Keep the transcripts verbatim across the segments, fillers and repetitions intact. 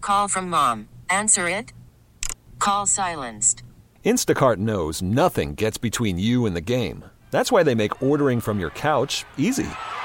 Call from mom. Answer it. Call silenced. Instacart knows nothing gets between you and the game. That's why they make ordering from your couch easy.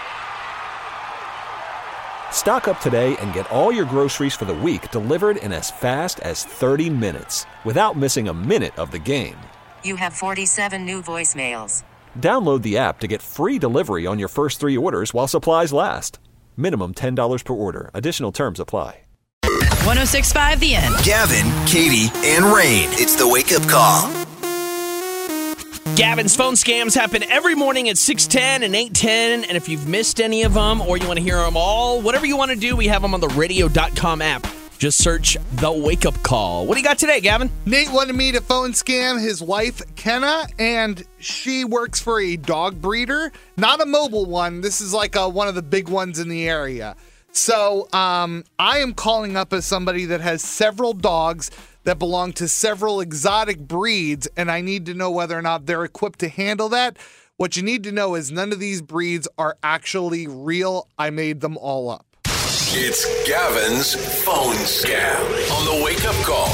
Stock up today and get all your groceries for the week delivered in as fast as thirty minutes without missing a minute of the game. You have forty-seven new voicemails. Download the app to get free delivery on your first three orders while supplies last. Minimum ten dollars per order. Additional terms apply. one oh six point five The End. Gavin, Katie, and Rain. It's the Wake Up Call. Gavin's phone scams happen every morning at six ten and eight ten. And if you've missed any of them or you want to hear them all, whatever you want to do, we have them on the radio dot com app. Just search The Wake Up Call. What do you got today, Gavin? Nate wanted me to phone scam his wife, Kenna, and she works for a dog breeder. Not a mobile one. This is like a, one of the big ones in the area. So um, I am calling up as somebody that has several dogs that belong to several exotic breeds, and I need to know whether or not they're equipped to handle that. What you need to know is none of these breeds are actually real. I made them all up. It's Gavin's phone scam on the Wake Up Call.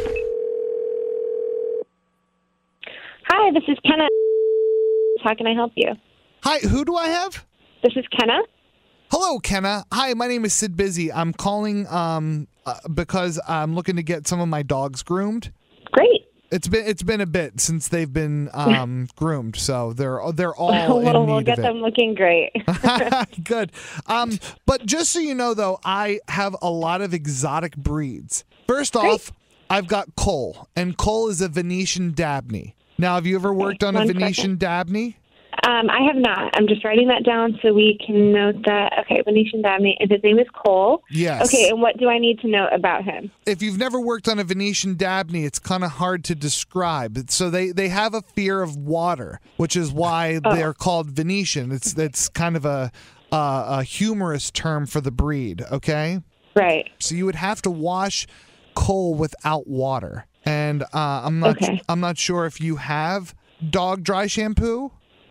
Hi, this is Kenna. How can I help you? Hi, who do I have? This is Kenna. Hello, Kenna. Hi, my name is Sid Busy. I'm calling um, uh, because I'm looking to get some of my dogs groomed. Great. It's been it's been a bit since they've been um, groomed, so they're they're all well, in need we'll of get it. them looking great. Good. Um, but just so you know, though, I have a lot of exotic breeds. First Great. off, I've got Cole, and Cole is a Venetian Dabney. Now, have you ever worked on a one Venetian second. Dabney? Um, I have not. I'm just writing that down so we can note that. Okay, Venetian Dabney, and his name is Cole. Yes. Okay, and what do I need to know about him? If you've never worked on a Venetian Dabney, it's kind of hard to describe. So they, they have a fear of water, which is why Oh. they're called Venetian. It's it's kind of a, a a humorous term for the breed. Okay. Right. So you would have to wash Cole without water, and uh, I'm not Okay. I'm not sure if you have dog dry shampoo.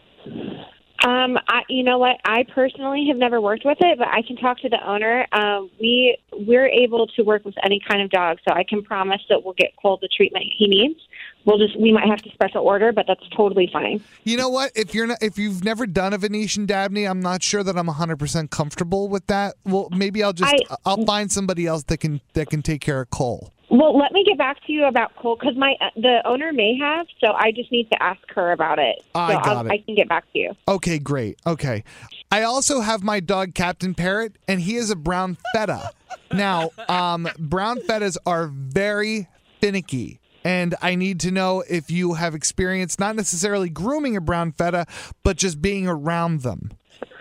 Um, I, you know what? I personally have never worked with it, but I can talk to the owner. Um, we we're able to work with any kind of dog, so I can promise that we'll get Cole the treatment he needs. We'll just we might have to special order, but that's totally fine. You know what? If you're not, if you've never done a Venetian Dabney, I'm not sure that I'm one hundred percent comfortable with that. Well, maybe I'll just I- I'll find somebody else that can that can take care of Cole. Well, let me get back to you about Cole because my the owner may have, so I just need to ask her about it. I so got I'll, it. I can get back to you. Okay, great. Okay. I also have my dog Captain Parrot, and he is a brown feta. Now, um, brown fetas are very finicky, and I need to know if you have experience not necessarily grooming a brown feta, but just being around them.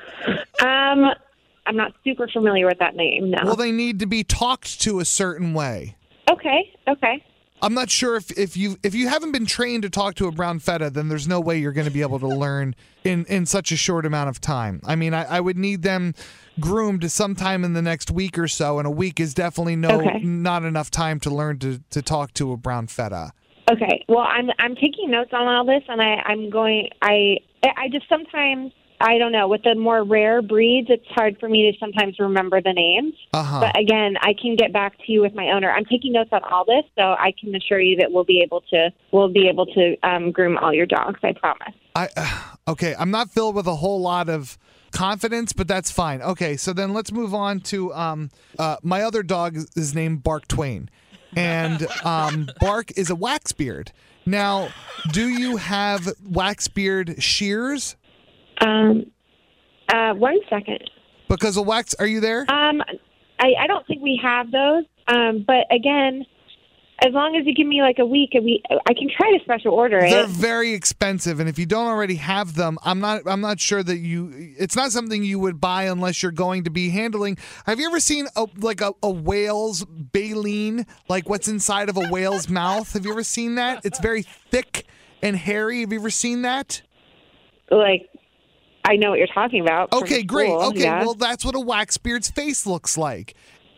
Um, I'm not super familiar with that name. No. Well, they need to be talked to a certain way. okay. Okay. I'm not sure if, if you if you haven't been trained to talk to a brown feta, then there's no way you're going to be able to learn in, in such a short amount of time. I mean, I, I would need them groomed sometime in the next week or so, and a week is definitely no Okay. not enough time to learn to, to talk to a brown feta. Okay. Well, I'm I'm taking notes on all this, and I I'm going. I I just sometimes I don't know with the more rare breeds, it's hard for me to sometimes remember the names. Uh-huh. But again, I can get back to you with my owner. I'm taking notes on all this, so I can assure you that we'll be able to we'll be able to um, groom all your dogs. I promise. I uh, okay, I'm not filled with a whole lot of confidence, but that's fine. Okay, so then let's move on to um uh my other dog is named Bark Twain. And um Bark is a waxbeard. Now, do you have waxbeard shears? Um, uh, one second. Because a wax are you there? Um, I, I don't think we have those. Um, but again, as long as you give me like a week, a week, I can try to special order They're it. very expensive, and if you don't already have them, I'm not. I'm not sure that you. It's not something you would buy unless you're going to be handling. Have you ever seen a, like a, a whale's baleen, like what's inside of a whale's mouth? Have you ever seen that? It's very thick and hairy. Have you ever seen that? Like, I know what you're talking about. from Okay, great. school, Okay, yeah. well, that's what a waxbeard's face looks like.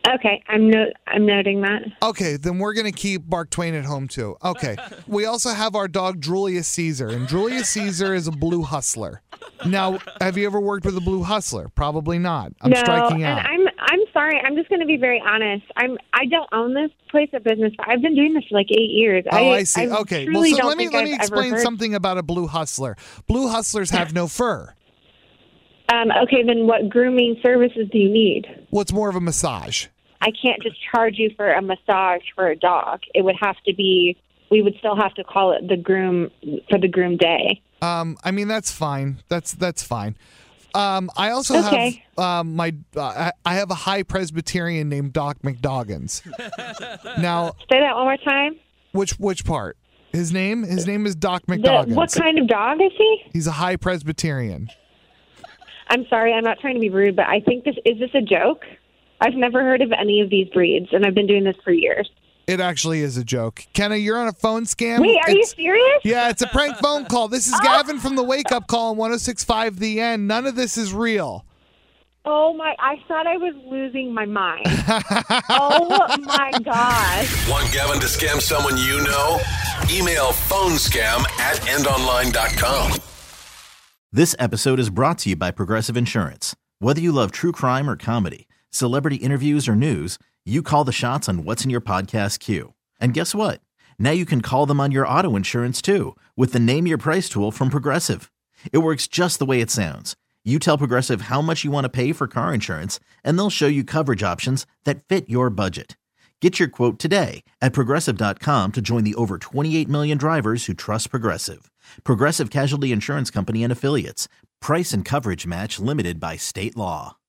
Okay, I'm no, I'm noting that. Okay, then we're going to keep Mark Twain at home, too. Okay. We also have our dog, Julius Caesar, and Julius Caesar is a blue hustler. Now, have you ever worked with a blue hustler? Probably not. I'm no, striking out. and I'm I'm sorry. I'm just going to be very honest. I'm I don't own this place of business, but I've been doing this for like eight years. Oh, I, I see. I Okay. truly Well, so don't let me think let I've me ever explain heard- something about a blue hustler. Blue hustlers have no fur. Um, okay, then what grooming services do you need? What's more of a massage? I can't just charge you for a massage for a dog. It would have to be. We would still have to call it the groom for the groom day. Um, I mean that's fine. That's that's fine. Um, I also Okay. have um, my uh, I I have a high Presbyterian named Doc McDoggins. Now, Say that one more time. which which part? His name? His name is Doc The, McDoggins. what kind of dog is he? He's a high Presbyterian. I'm sorry, I'm not trying to be rude, but I think this is this a joke? I've never heard of any of these breeds, and I've been doing this for years. It actually is a joke. Kenna, you're on a phone scam. Wait, are you It's- serious? Yeah, it's a prank phone call. This is Gavin from the Wake Up Call on one oh six point five The End. None of this is real. Oh my! I thought I was losing my mind. Oh my gosh! Want Gavin to scam someone you know? Email phone scam at end online dot com. This episode is brought to you by Progressive Insurance. Whether you love true crime or comedy, celebrity interviews or news, you call the shots on what's in your podcast queue. And guess what? Now you can call them on your auto insurance too with the Name Your Price tool from Progressive. It works just the way it sounds. You tell Progressive how much you want to pay for car insurance, and they'll show you coverage options that fit your budget. Get your quote today at Progressive dot com to join the over twenty-eight million drivers who trust Progressive. Progressive Casualty Insurance Company and Affiliates. Price and coverage match limited by state law.